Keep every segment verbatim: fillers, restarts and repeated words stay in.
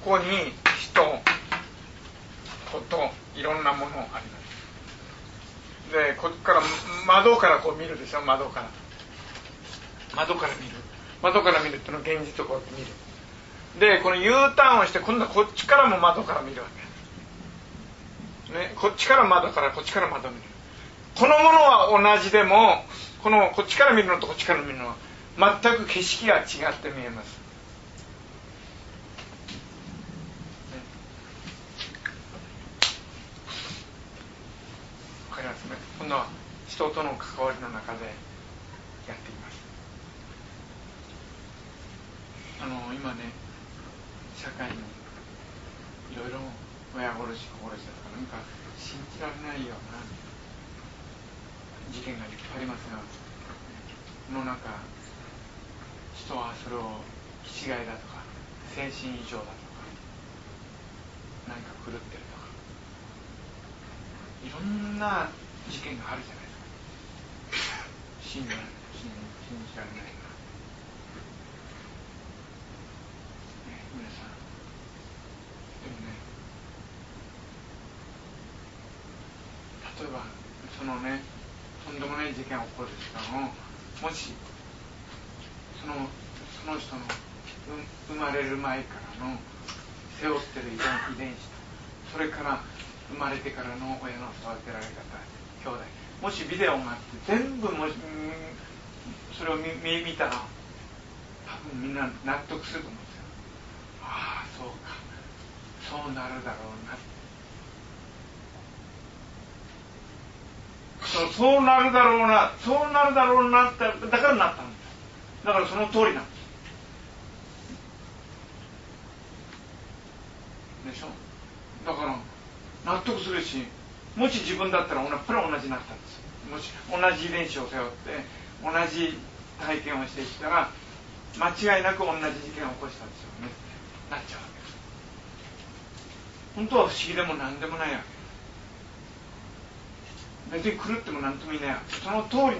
こに人、こと、いろんなものあります。で、こっから窓からこう見るでしょ、窓から。窓から見る。窓から見るっていうのは現実をこうやって見る。で、この U ターンをして、今度はこっちからも窓から見るわけ。ね、こっちから窓から、こっちから窓見る。このものは同じでも、このこっちから見るのとこっちから見るのは全く景色が違って見えます。わかりますね。今度は人との関わりの中でやっています。あの今ね、社会にいろいろ親殺し子殺しだとかなんか信じられないような事件がいっぱいありますが、その中、人はそれを気違いだとか精神異常だとか何か狂ってるとかいろんな事件があるじゃないですか。信じられない、信じられないな、ね、皆さん。でもね、例えばそのね、とんでもない事件が起こる時間を、もしそのその人の生まれる前からの背負ってる遺伝子と、それから生まれてからの親の育てられ方、兄弟、もしビデオがあって全部もしそれを 見, 見たら多分みんな納得すると思うんですよ。ああ、そうか、そうなるだろうな、そうそうなるだろうな、そうなるだろうなって、だからなったんです。だからその通りなんですでしょ。だから納得するし、もし自分だったらやっぱり同じになったんです。もし同じ遺伝子を背負って同じ体験をしてきたら間違いなく同じ事件を起こしたんですよね、なっちゃうわけです。本当は不思議でも何でもないわけです。別に狂っても何ともいないわけです。その通りになったわけです。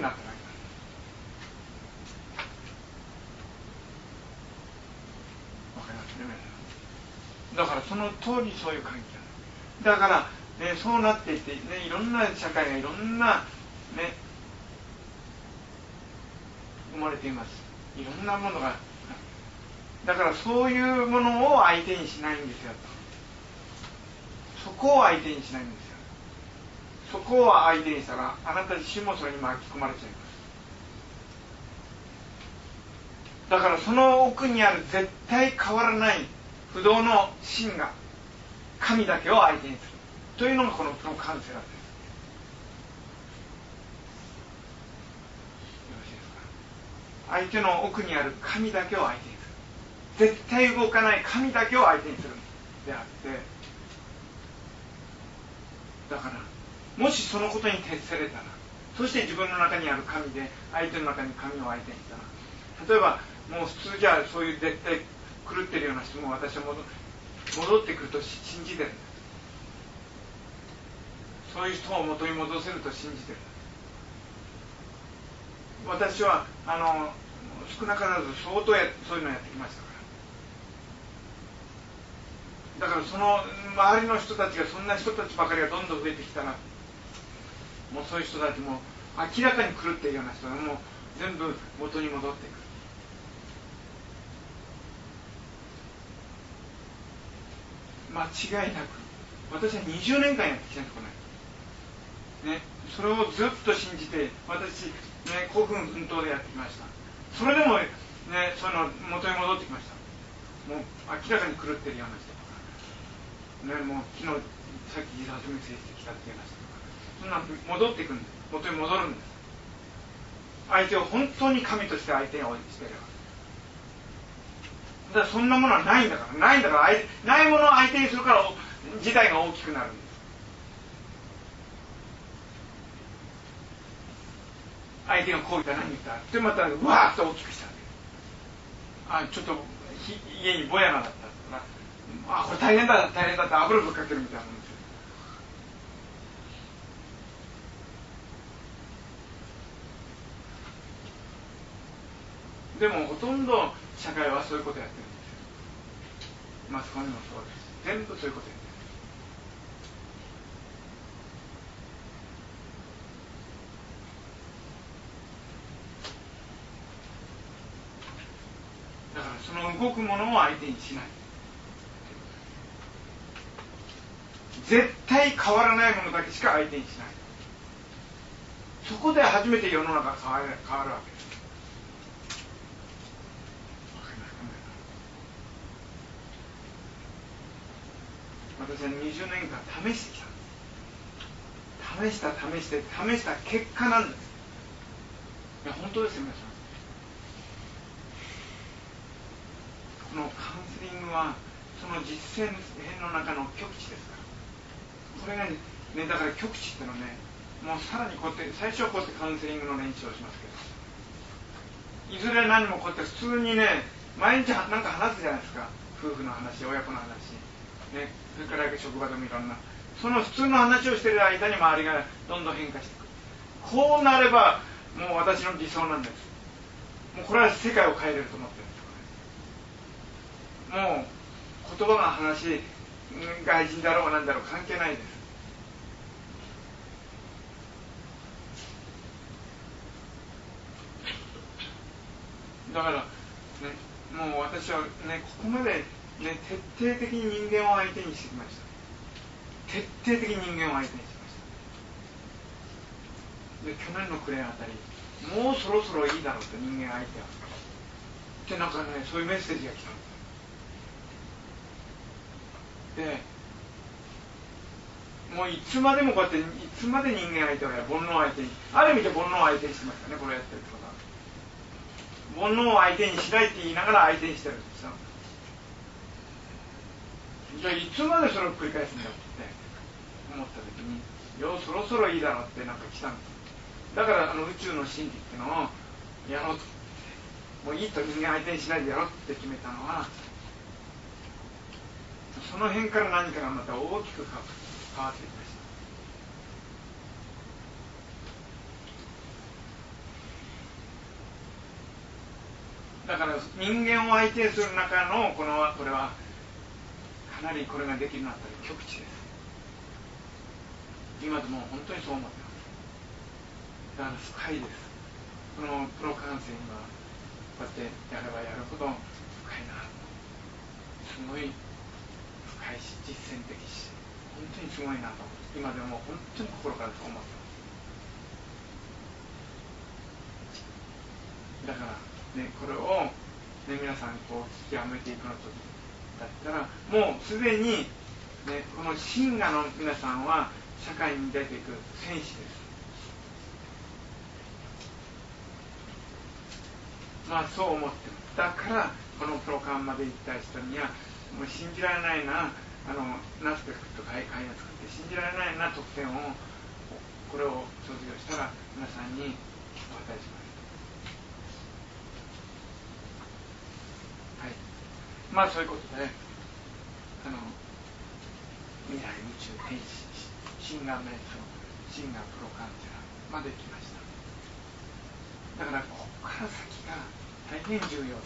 わかりますね、皆さん。だからその通りそういう関係だから、ね、そうなっていって、ね、いろんな社会がいろんな、ね、生まれています。いろんなものが、だからそういうものを相手にしないんですよ。そこを相手にしないんですよ。そこを相手にしたらあなた自身もそれに巻き込まれちゃいます。だからその奥にある絶対変わらない不動の真が神だけを相手にするというのがこのプロカウンセラーです。よろしいですか。相手の奥にある神だけを相手にする、絶対動かない神だけを相手にするであって、だからもしそのことに徹せれたら、そして自分の中にある神で相手の中に神を相手にしたら、例えばもう普通じゃそういう絶対狂ってるような人も私は戻戻ってくると信じてるんです。そういう人を元に戻せると信じてる。私はあの少なからず相当やそういうのをやってきましたから。だからその周りの人たちがそんな人たちばかりがどんどん増えてきたら、もうそういう人たちも明らかに狂っているような人がもう全部元に戻っていく。間違いなく私はにじゅうねんかんやってきたんですこれ、ね、それをずっと信じて私、ね、興奮奮闘でやってきました。それでも、ね、そういうの元に戻ってきました。もう明らかに狂ってるような人とか、ね、もう昨日さっき自殺未遂してきたって言いましたとか、そんな戻っていくんです。元に戻るんです。相手を本当に神として相手にしていれば。だからそんなものはないんだから、ないんだから、ないものを相手にするから事態が大きくなるんです。相手がこう言った何言ったってまたわーっと大きくしたわけ。あ、ちょっと家にぼやがだったら、あ、これ大変だ大変だって油ぶっかけるみたいなもんですよ。でもほとんど社会はそういうことやってるんですよ。 マスコミもそうです。全部そういうことです。だからその動くものを相手にしない。絶対変わらないものだけしか相手にしない。そこで初めて世の中が変わる、変わるわけです。私はにじゅうねんかん試してきたんです。試した試して試した結果なんです。いや本当ですよ皆さん。このカウンセリングはその実践編の中の極致ですから。これがね、だから極致ってのはね、もうさらにこうやって最初はこうやってカウンセリングの練習をしますけど、いずれ何もこうやって普通にね、毎日なんか話すじゃないですか。夫婦の話、親子の話、ね、それから職場でもいろんな、その普通の話をしている間に周りがどんどん変化していく。こうなればもう私の理想なんです。もうこれは世界を変えれると思ってるんです。もう言葉の話、外人だろうなんだろう関係ないです。だからね、もう私はね、ここまでね、徹底的に人間を相手にしてきました。徹底的に人間を相手にしました。で、去年の暮れあたり、もうそろそろいいだろうと、人間相手は。ってなんかね、そういうメッセージが来たんです。で、もういつまでもこうやって、いつまで人間相手をやる、煩悩相手に、ある意味で煩悩を相手にしてましたね、これやってるってことは。煩悩を相手にしないって言いながら相手にしてるんですよ。じゃあいつまでそれを繰り返すんだって思った時に、よそろそろいいだろうってなんか来たんです。だからあの宇宙の真理っていうのをやろうと、もういいと人間相手にしないでやろうって決めたのは、その辺から何かがまた大きく変わってきました。だから人間を相手にする中のこのこれはかなりこれができるようになったら極致です。今でも本当にそう思ってます。だから深いです。このプロカウンセリングはこうやってやればやるほど深いな、すごい深いし実践的し本当にすごいなと今でも本当に心からそう思ってます。だからね、これを、ね、皆さんこう極めていくのとだったらもうすでに、ね、この真我の皆さんは社会に出ていく戦士です。まあそう思ってます。だからこのプロカンまで行った人にはもう信じられないな、あのナスペクとか会が作って信じられないな特典をこれを卒業したら皆さんにお与えします。はい、まあそういうことで、あの未来宇宙天使真我瞑想真我プロカンセラーまで来ました。だからここから先が大変重要です。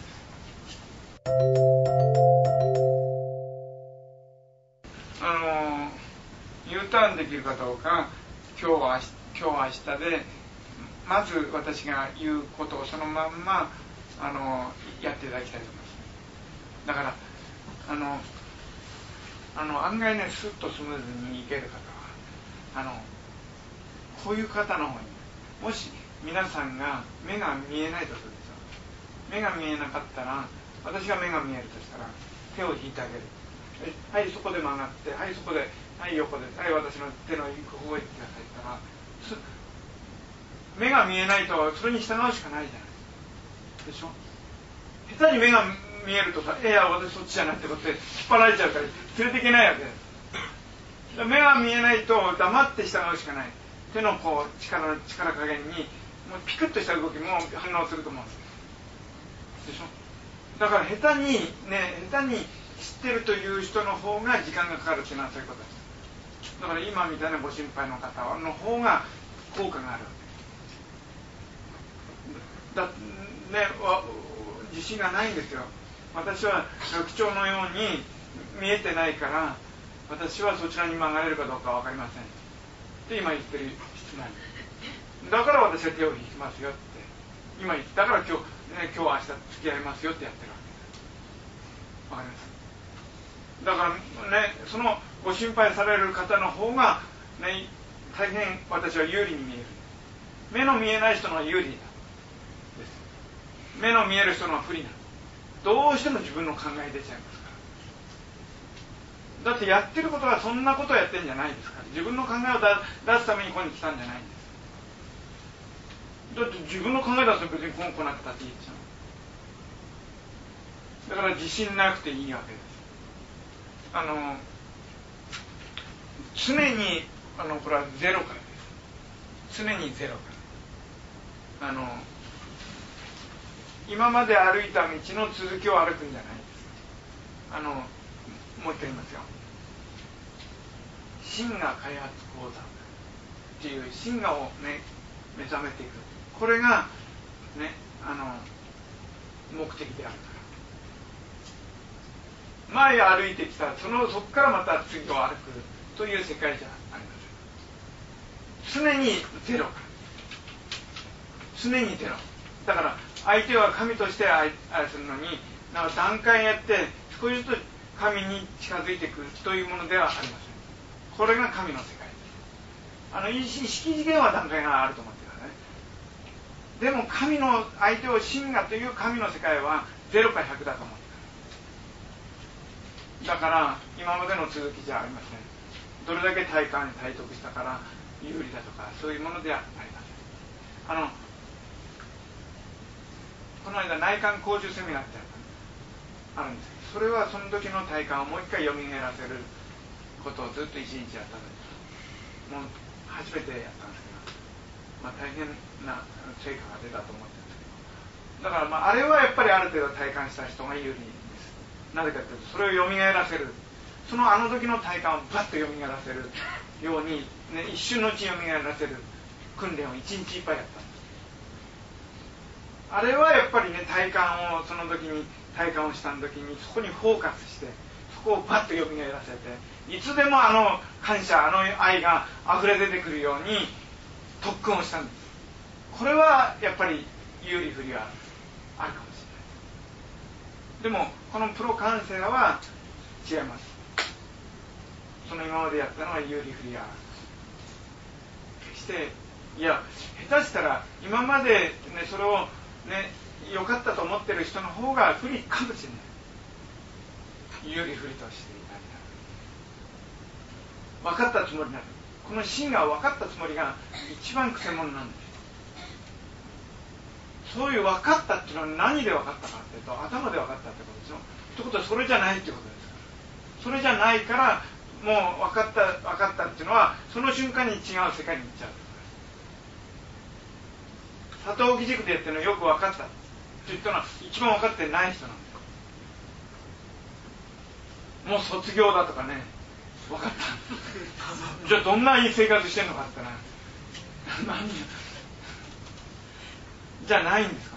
あの U ターンできるかどうか今日は今日明日でまず私が言うことをそのまんまあのやっていただきたいと思います。だからあのあの案外ねスッとスムーズにいける方はあのこういう方の方に、もし皆さんが目が見えないとするんですよ。目が見えなかったら私が目が見えるとしたら手を引いてあげる。はい、そこで曲がって、はい、そこで、はい、横で、はい、私の手の行く方へ行ってくださいったら、目が見えないとそれに従うしかないじゃないでしょ。下手に目が見えるとさ、いや私そっちじゃないってことで引っ張られちゃうから連れていけないわけです。目が見えないと黙って従うしかない。手のこう力力加減にもうピクッとした動きも反応すると思うんですでしょ。だから下手にね、下手に知ってるという人の方が時間がかかるっていうのはそういうことです。だから今みたいなご心配の方の方が効果があるわけだね。自信がないんですよ。私は学長のように見えてないから私はそちらに曲がれるかどうか分かりませんって今言ってる質問だから私は手を引きますよって今言ったから今日、ね、今日明日付き合いますよってやってるわけです。わかります。だからねそのご心配される方の方が、ね、大変私は有利に見える。目の見えない人の方が有利だです。目の見える人の方が不利などうしても自分の考え出ちゃいますからだってやってることはそんなことをやってるんじゃないですから自分の考えを出すためにここに来たんじゃないんですだって自分の考え出すと別にこう来なくたっていいですよだから自信なくていいわけですあの常にあのこれはゼロからです常にゼロからあの今まで歩いた道の続きを歩くんじゃないですあのもう一回言いますよ真我開発講座っていう真我をね目覚めていくこれがねあの目的であるから前歩いてきたそのそこからまた次を歩くという世界じゃありません常にゼロから常にゼロだから相手は神として愛するのになんか段階やって少しずつ神に近づいていくというものではありませんこれが神の世界ですあの意識次元は段階があると思ってくださいでも神の相手を真我という神の世界はゼロかひゃくだと思ってくださいだから今までの続きじゃありませんどれだけ体感に体得したから有利だとかそういうものではありませんあのこの間内観講習セミナーってあるんですけどそれはその時の体感をもう一回蘇らせることをずっと一日やったんですもう初めてやったんですけど、まあ、大変な成果が出たと思ってるんですけどだからまああれはやっぱりある程度体感した人が有利ですなぜかというとそれを蘇らせるそのあの時の体感をバッと蘇らせるように、ね、一瞬のうちに蘇らせる訓練を一日いっぱいやったんですあれはやっぱりね体感をその時に体感をした時にそこにフォーカスしてそこをバッと蘇らせていつでもあの感謝あの愛が溢れ出てくるように特訓をしたんですこれはやっぱり有利不利はあるかもしれないでもこのプロカウンセラーは違いますその今までやったのは有利不利は決していや下手したら今まで、ね、それをね、良かったと思ってる人の方が不利かもしれない有利不利としていたり分かったつもりになるこの真が分かったつもりが一番くせ者なんですそういう分かったっていうのは何で分かったかっていうと頭で分かったってことですよということはそれじゃないってことですからそれじゃないからもう分かった分かったっていうのはその瞬間に違う世界に行っちゃう佐藤義塾でやってるのよく分かったといったのは一番分かってない人なんですもう卒業だとかね分かったじゃあどんないい生活してんのかってな何じゃないんです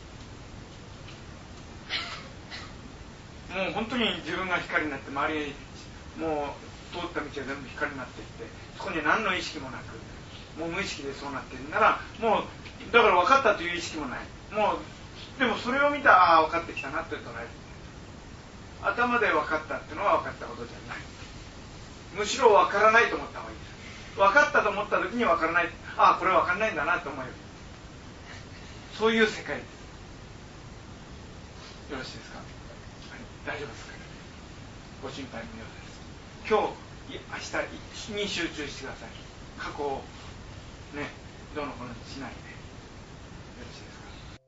からもう本当に自分が光になって周りにもう通った道は全部光になっていってそこに何の意識もなくもう無意識でそうなっているならもうだから分かったという意識もないもうでもそれを見たらああ分かってきたなって捉える頭で分かったっていうのは分かったことじゃないむしろ分からないと思った方がいいです分かったと思った時に分からないああこれ分かんないんだなと思えるそういう世界ですよろしいですか、はい、大丈夫ですかご心配無用です今日明日に集中してください過去をねどうのこうのしないでよろしいです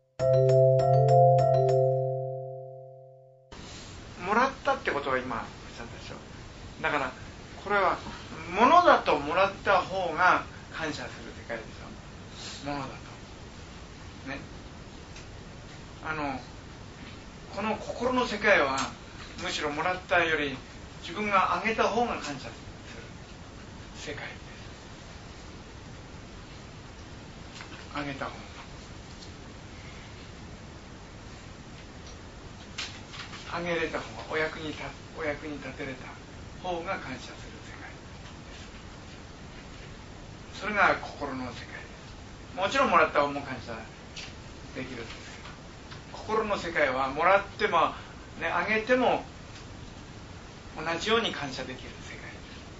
かもらったってことは今おっしゃったでしょだからこれは物だともらった方が感謝する世界でしょ物だとねあのこの心の世界はむしろもらったより自分があげた方が感謝する世界ですあげた方があげれた方がお役に立お役に立てれた方が感謝する世界です。それが心の世界です。もちろんもらった方も感謝できるんですけど、心の世界はもらっても、ね、あげても同じように感謝できる世界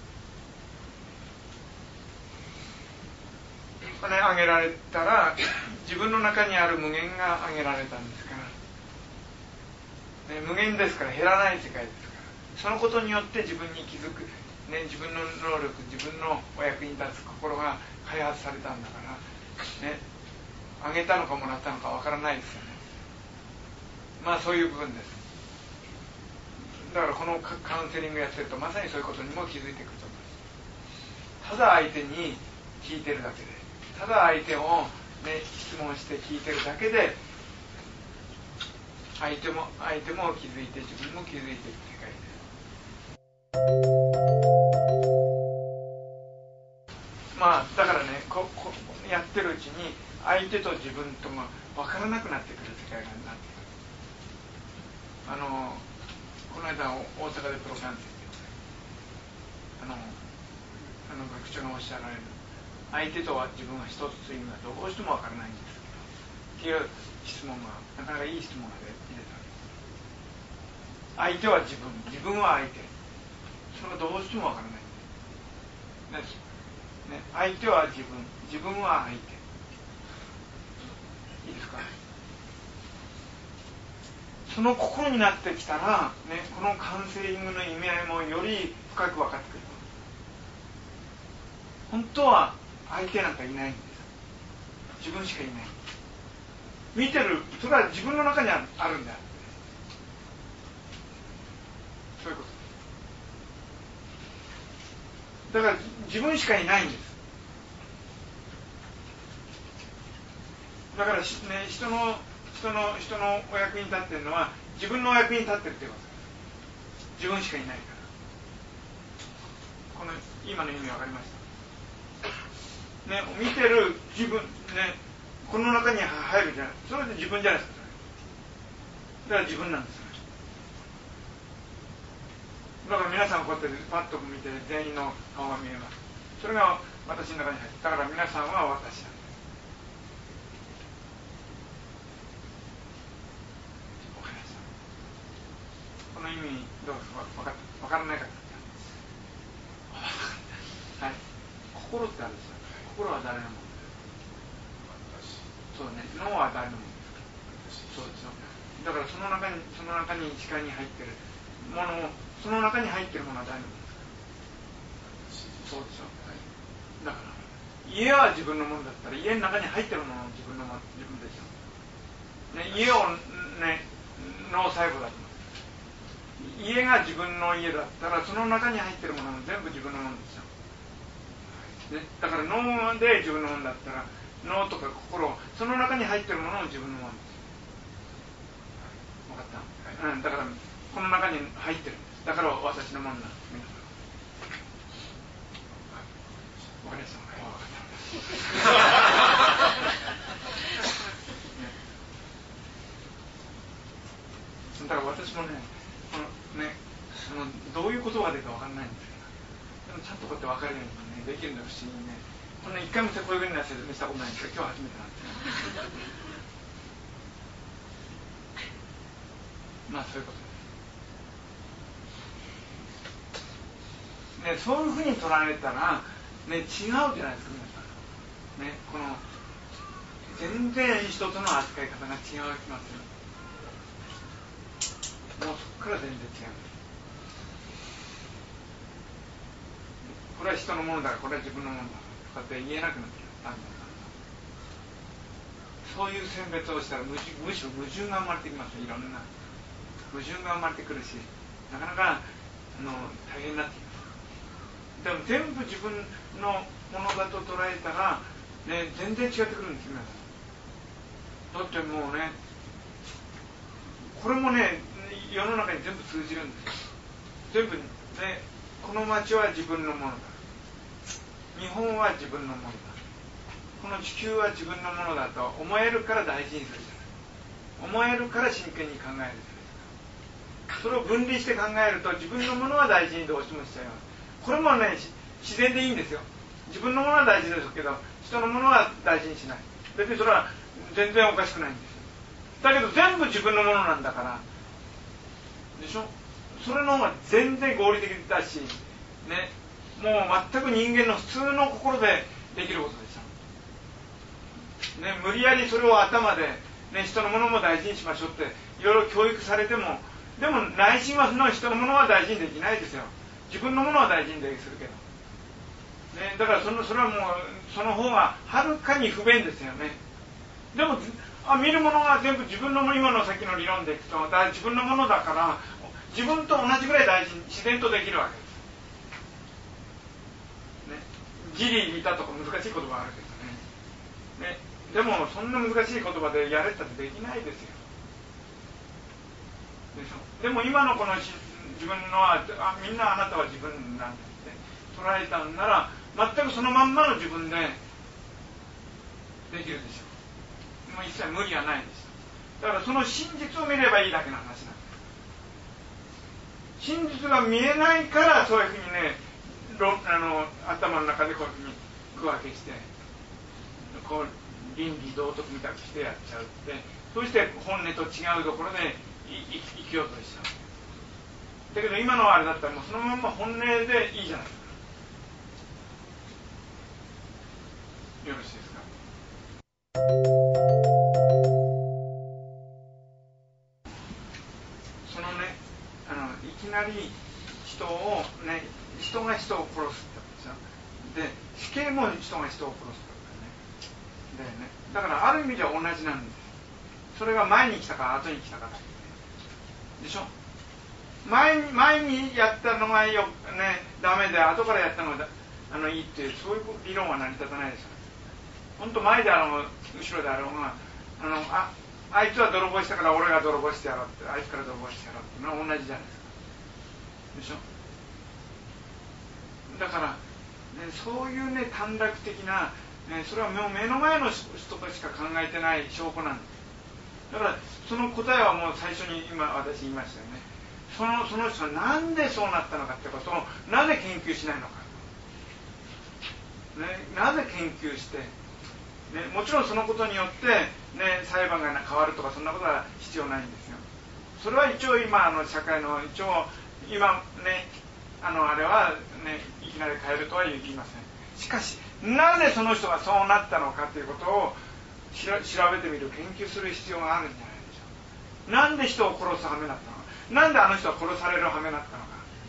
です。ね、あげられたら自分の中にある無限があげられたんですから、ね、無限ですから減らない世界ですから、そのことによって自分に気づく、ね、自分の能力、自分のお役に立つ心が開発されたんだから、ね、あげたのかもらったのかわからないですよね。まあそういう部分です。だからこのカウンセリングやってるとまさにそういうことにも気づいてくると思います。ただ相手に聞いてるだけで、ただ相手を、ね、質問して聞いてるだけで、相手も相手も気づいて自分も気づいていく世界です。まあだからね、ここやってるうちに相手と自分とが分からなくなってくる世界がなってくる。あのこの間大阪でプロカンセリングあのあの学長がおっしゃられる、相手とは自分は一つというのはどうしても分からないんですけどっていう質問がなかなかいい質問が出た。相手は自分、自分は相手、それがどうしても分からないんです、ね、相手は自分、自分は相手、いいですか。その心になってきたら、ね、このカウンセリングの意味合いもより深く分かってくる。本当は相手なんかいないんです。自分しかいない。見てる、それは自分の中にあるんだよ。そういうこと。だから自分しかいないんです。だから、ね、人の人の人のお役に立っているのは自分のお役に立ってるということです。自分しかいないから。この今の意味分かりました。ね、見てる自分ね、この中に入るじゃない、それで自分じゃないですか。だから自分なんです。だから皆さんこうやってパッと見て全員の顔が見えます。それが私の中に入る。だから皆さんは私なんです。この意味どうですか。分か分からないかはい、心ってあるんですよ。心は誰のものですか。そうね、脳は誰のものですか。そうですよ。だからその中にその中に視界に入ってるものを、その中に入ってるものは誰のものですか。そうですよ。だから家は自分のものだったら家の中に入ってるものは自分のもの、自分ですよ。ね、家をね脳細胞だと。家が自分の家だったらその中に入ってるものも全部自分のものですよ、ね、だから脳で自分のものだったら脳とか心、その中に入ってるものも自分のものですよ。分かった、はい、うん、だからこの中に入ってるんです。だから私のものなんです。皆さん分かりました。はい、分かっただから私もね、このね、あのどういう言葉でか分からないんですけど、でもちゃんとこうやって分かるように、ね、できるのが不思議にね、この一回もこういうふうには説明したことないんですけど、今日初めてなんですよ。まあそういうことです。ね、そういうふうに捉えたら、ね、違うじゃないですか、皆さん。ね、この全然人との扱い方が違いますよ。もうそこから全然違う。これは人のものだから、これは自分のものだからとかって言えなくなってきた。そういう選別をしたらむしろ矛盾が生まれてきます。いろんな矛盾が生まれてくるし、なかなかあの大変になってきます。でも全部自分のものだと捉えたら、ね、全然違ってくるんですよ、皆さん。だってもうね、これもね、世の中に全部通じるんですよ。全部ね、この町は自分のものだ。日本は自分のものだ。この地球は自分のものだと思えるから大事にするじゃない。思えるから真剣に考えるじゃないですか。 それを分離して考えると自分のものは大事にどうしてもしちゃいます。これもね自然でいいんですよ。自分のものは大事ですけど人のものは大事にしない。別にそれは全然おかしくないんですよ。だけど全部自分のものなんだからでしょ。それの方が全然合理的だしね、もう全く人間の普通の心でできることですよ、ね、無理やりそれを頭で、ね、人のものも大事にしましょうっていろいろ教育されても、でも内心はその人のものは大事にできないですよ。自分のものは大事にでするけど、ね、だからそのそれはもうその方がはるかに不便ですよね。でもあ見るものが全部自分のもの、今の先の理論でいくとだ自分のものだから自分と同じぐらい大事に自然とできるわけです、ね、義理利他とか難しい言葉があるけどね、ね、でもそんな難しい言葉でやれたってできないですよ。でしょ。でも今のこの自分のはあみんなあなたは自分なんだって捉えたんなら全くそのまんまの自分でできるでしょう。もう一切無理はないです。だからその真実を見ればいいだけの話なんです。真実が見えないからそういうふうにねあの頭の中でこういうふうに区分けしてこう倫理道徳みたくしてやっちゃうって、そして本音と違うところで生きようとしちゃう。だけど今のあれだったらもうそのまま本音でいいじゃないですか。よろしいですか。そのねあのいきなり人をね人が人を殺すってことですよ。で死刑も人が人を殺すってことだよね。だよね。だからある意味では同じなんです。それが前に来たか後に来たかだけでしょ。前に前にやったのがよ、ね、ダメで後からやったのがあのいいっていうそういう理論は成り立たないですよ。本当前であろう後ろであろうがあの あ, あいつは泥棒したから俺が泥棒してやろうってあいつから泥棒してやろうっていうのは同じじゃないですか。でしょ。だから、ね、そういうね短絡的な、ね、それはもう目の前の人としか考えてない証拠なんです。だからその答えはもう最初に今私言いましたよね。そのその人はなんでそうなったのかってことをなぜ研究しないのか、ね、なぜ研究して、ね、もちろんそのことによって、ね、裁判が変わるとかそんなことは必要ないんですよ。それは一応今あの社会の一応今ねあのあれは、ね、いきなり変えるとは言いません。しかしなぜその人がそうなったのかということを調べてみる研究する必要があるんじゃないでしょうか。なんで人を殺す羽目だったのか、なんであの人は殺される羽目だったのか、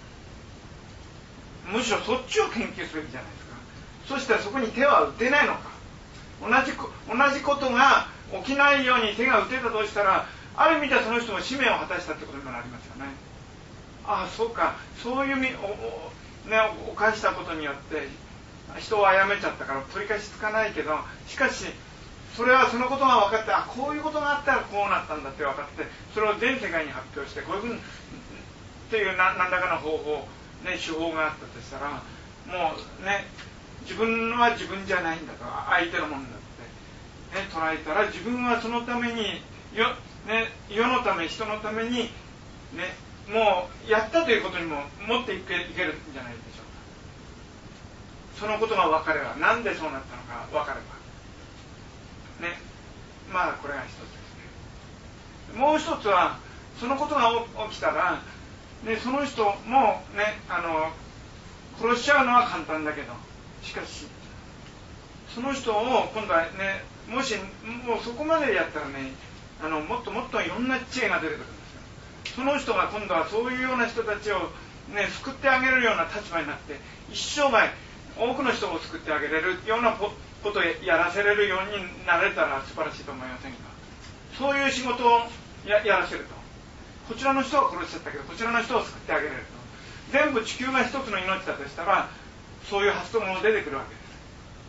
むしろそっちを研究すべきじゃないですか。そしてそこに手は打てないのか。同じ同じことが起きないように手が打てたとしたらある意味ではその人も使命を果たしたってことにもなりますよね。ああそうか、そういうみお、お、ね、犯したことによって人を殺めちゃったから取り返しつかないけど、しかしそれはそのことが分かって、あこういうことがあったらこうなったんだって分かって、それを全世界に発表してこういうふうにっていう何らかの方法、ね、手法があったとしたらもうね自分は自分じゃないんだと、相手のものだって、ね、捉えたら自分はそのためによ、ね、世のため人のために、ね、もうやったということにも持っていけ、いけるんじゃないでしょうか。そのことが分かれば、なんでそうなったのか分かればね、まあこれが一つですね。もう一つはそのことが起きたら、ね、その人もねあの殺しちゃうのは簡単だけど、しかしその人を今度はねもしもうそこまでやったらねあのもっともっといろんな知恵が出てくるんですよ。その人が今度はそういうような人たちを、ね、救ってあげるような立場になって一生涯多くの人を救ってあげれるようなことをやらせれるようになれたら素晴らしいと思いませんか。そういう仕事を や, やらせるとこちらの人は殺しちゃったけどこちらの人を救ってあげれると、全部地球が一つの命だとしたらそういう発想も出てくるわけです。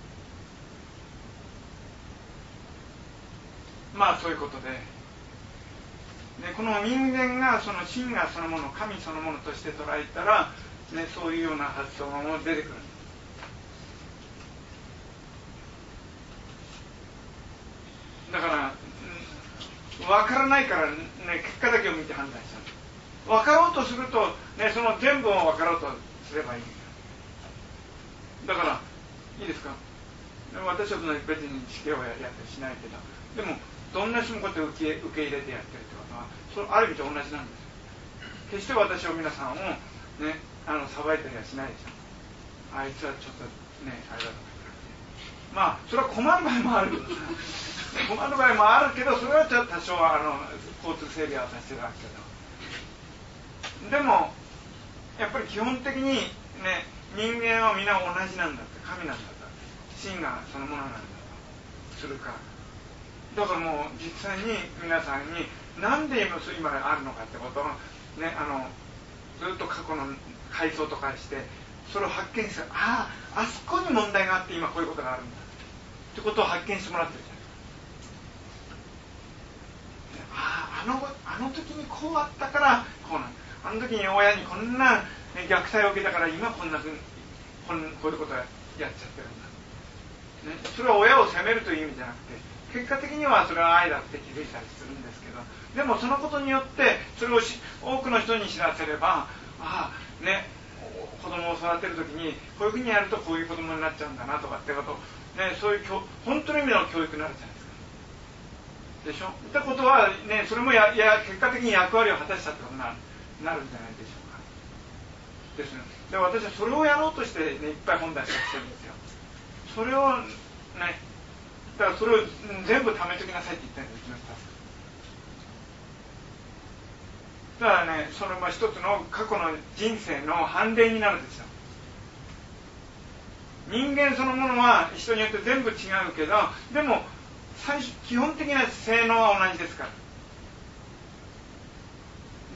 まあそういうことで、ね、この人間がその真がそのもの神そのものとして捉えたら、ね、そういうような発想も出てくる。だから分からないから、ね、結果だけを見て判断しちゃう。 分かろうとすると、ね、その全部を分かろうとすればいい。だからいいですか、私は別に死刑をやってしないけど、でもどんな人もこうやって受け、受け入れてやってるってことは、それある意味と同じなんですよ。決して私を皆さんをね、あの裁いたりはしないでしょ。あいつはちょっとね、あれだとか。まあそれは困る場合もある困る場合もあるけど、それはちょっと多少あの交通整理はさせてるわけけど、でもやっぱり基本的にね、人間は皆同じなんだって、神なんだと、真がそのものなんだとするか。だからもう実際に皆さんに何で今あるのかってことをね、あのずっと過去の回想とかしてそれを発見して、ああ、あそこに問題があって今こういうことがあるんだってことを発見してもらってるじゃないですか。ああ、あのあの時にこうあったからこうなんだ、あの時に親にこんな、ね、虐待を受けたから今こんなふうにこんこういうことをやっちゃってるんだ、ね、それは親を責めるという意味じゃなくて、結果的にはそれは愛だって気づいたりするんですけど、でもそのことによってそれを多くの人に知らせれば、ああね、子供を育てるときにこういうふうにやるとこういう子供になっちゃうんだなとかってこと、ね、そういう本当の意味の教育になるじゃないですか。でしょ。ってことは、ね、それもやや結果的に役割を果たしたってことになる、なるんじゃないでしょうか。ですね。で私はそれをやろうとして、ね、いっぱい本出ししてるんですよ。それをね、だからそれを全部貯めときなさいって言ったんです、うちのスタッフ。だからね、そのまあ一つの過去の人生の判例になるんですよ。人間そのものは人によって全部違うけど、でも最初基本的な性能は同じですから。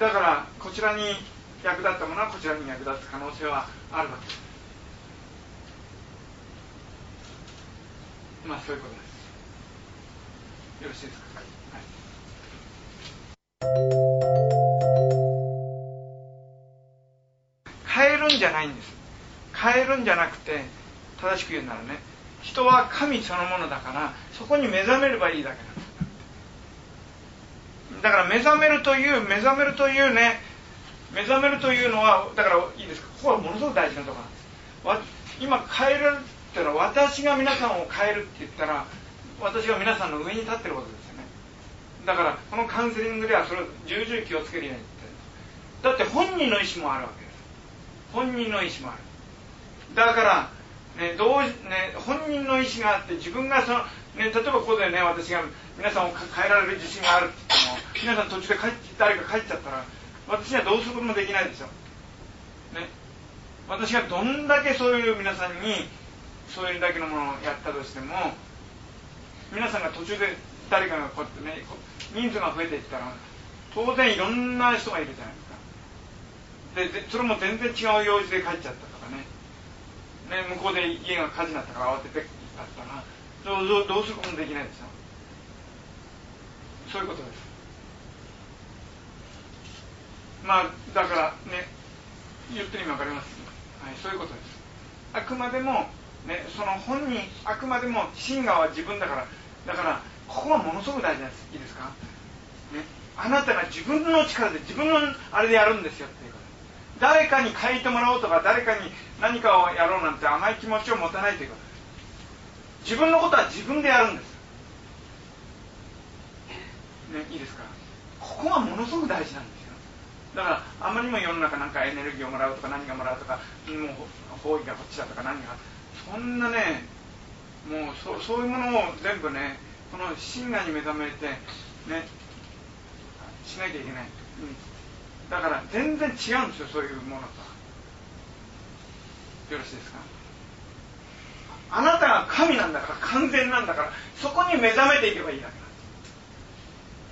だからこちらに役立ったものはこちらに役立つ可能性はあるわけです。まあそういうことです。よろしいですか。はい、変えるんじゃないんです。変えるんじゃなくて、正しく言うならね、人は神そのものだからそこに目覚めればいいだけなんです。だから目覚めるという目覚めるというね、目覚めるというのは、だからいいですか、ここはものすごく大事なところなんです。今変えるっていうのは、私が皆さんを変えるって言ったら、私が皆さんの上に立ってることですよね。だからこのカウンセリングではそれを重々気をつけるように言ってるんです。だって本人の意思もあるわけです。本人の意思もある。だからね、どうね、本人の意思があって自分がその、ね、例えばここでね、私が皆さんを変えられる自信があるって言っても、皆さん途中で帰っ誰か帰っちゃったら私にはどうすることもできないでしょ、ね、私がどんだけそういう皆さんにそういうだけのものをやったとしても、皆さんが途中で誰かがこうやってね、人数が増えていったら当然いろんな人がいるじゃないですか。でそれも全然違う用事で帰っちゃったとかね、ね、向こうで家が火事になったから慌てて行ったったらどう、どう、どうすることもできないですよ。そういうことです。まあだからね、言ってる意味わかります、はい、そういうことです。あくまでもね、その本人、あくまでも真我は自分だから、だからここはものすごく大事なんです。いいですか、ね、あなたが自分の力で自分のあれでやるんですよっていうこと。誰かに変えてもらおうとか誰かに何かをやろうなんて甘い気持ちを持たないということです。自分のことは自分でやるんです、ね、いいですか。ここはものすごく大事なんですよ。だからあまりにも世の中なんかエネルギーをもらうとか何がもらうとか、もう方位がこっちだとか何が、そんなね、もう そ, そういうものを全部ね、この真我に目覚めてね、しなきゃいけない、うん、だから全然違うんですよ、そういうものと。よろしいですか。あなたが神なんだから、完全なんだから、そこに目覚めていけばいいだけなんです。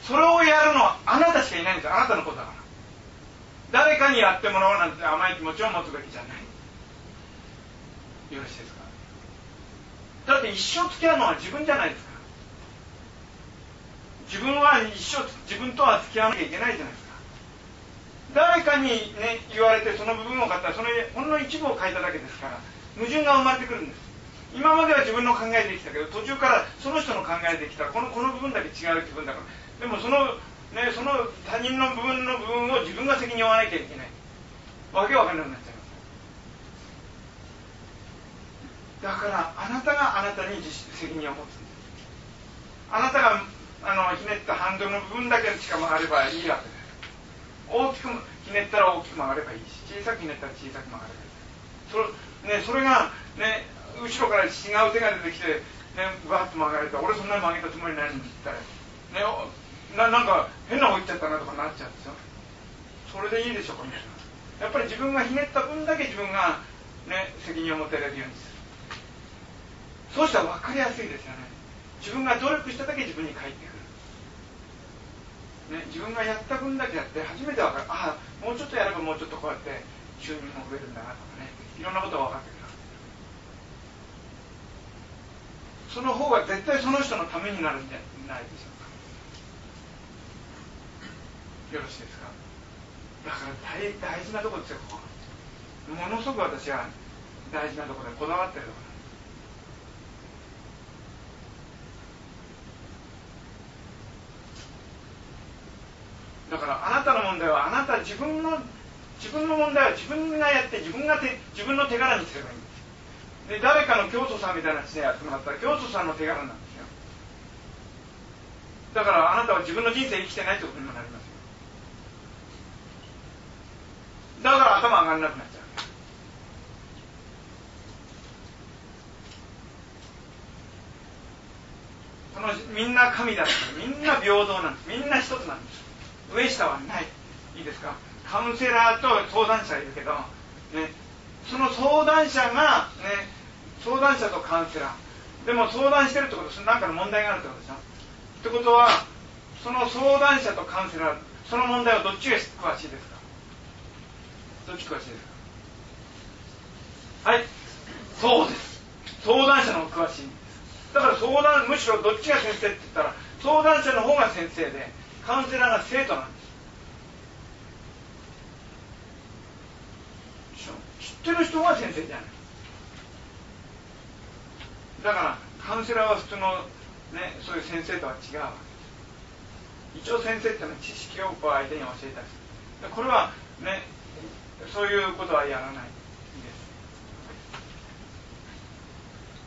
それをやるのはあなたしかいないんですよ。あなたのことだから。誰かにやってもらおうなんて甘い気持ちを持つべきじゃない。よろしいですか。だって一生付き合うのは自分じゃないですか。自分は一生自分とは付き合わなきゃいけないじゃないですか。誰かに、ね、言われてその部分を買ったらそのほんの一部を変えただけですから、矛盾が生まれてくるんです。今までは自分の考えできたけど、途中からその人の考えできたらこのこの部分だけ違う自分だから。でもそのね、その他人の部分の部分を自分が責任を負わなきゃいけない。わけわかんなくなっちゃいます。だからあなたがあなたに責任を持つんです。あなたがあのひねったハンドルの部分だけしか曲がればいいわけです。大きくひねったら大きく曲がればいいし、小さくひねったら小さく曲がればいい。それ、ね、それが、ね、後ろから違う手が出てきて、ね、バッと曲がれた。俺そんなに曲げたつもりないのにって言ったら、ね、な, なんか変な方行っちゃったなとかなっちゃうんですよ。それでいいでしょうか皆さん。やっぱり自分がひねった分だけ自分が、ね、責任を持てれるようにする。そうしたら分かりやすいですよね。自分が努力しただけ自分に返ってくる、ね、自分がやった分だけやって初めて分かる。ああもうちょっとやればもうちょっとこうやって収入も増えるんだなとかね、いろんなことが分かってくる。その方が絶対その人のためになるんじゃないでしょうか。よろしいですか。だから 大, 大事なところですよ。ここものすごく私は大事なところでこだわってるところ。だからあなたの問題はあなた自分の自分の問題は自分がやって自分が手自分の手柄にすればいいんです。で誰かの教祖さんみたいな人でやってもらったら教祖さんの手柄なんですよ。だからあなたは自分の人生生きてないということにもなりますよ。だから頭上がらなくなっちゃう。このみんな神だって、みんな平等なんです。みんな一つなんです。上下はない。いいですか。カウンセラーと相談者いるけど、ね、その相談者が、ね、相談者とカウンセラーでも相談してるってことは何かの問題があるってことでしょ。ってことはその相談者とカウンセラー、その問題はどっちが詳しいですか。どっち詳しいですか。はい、そうです。相談者の方が詳しいんです。だから相談、むしろどっちが先生って言ったら相談者の方が先生でカウンセラーが生徒なんです。知ってる人が先生じゃない。だからカウンセラーは普通の、ね、そういう先生とは違うわけです。一応先生ってのは知識をこう相手に教えたりする。これはね、そういうことはやらないです。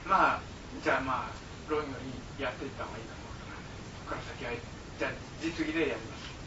まあじゃあまあ論よりやっていった方がいいと思うから、ここから先はじゃあ実技でやります。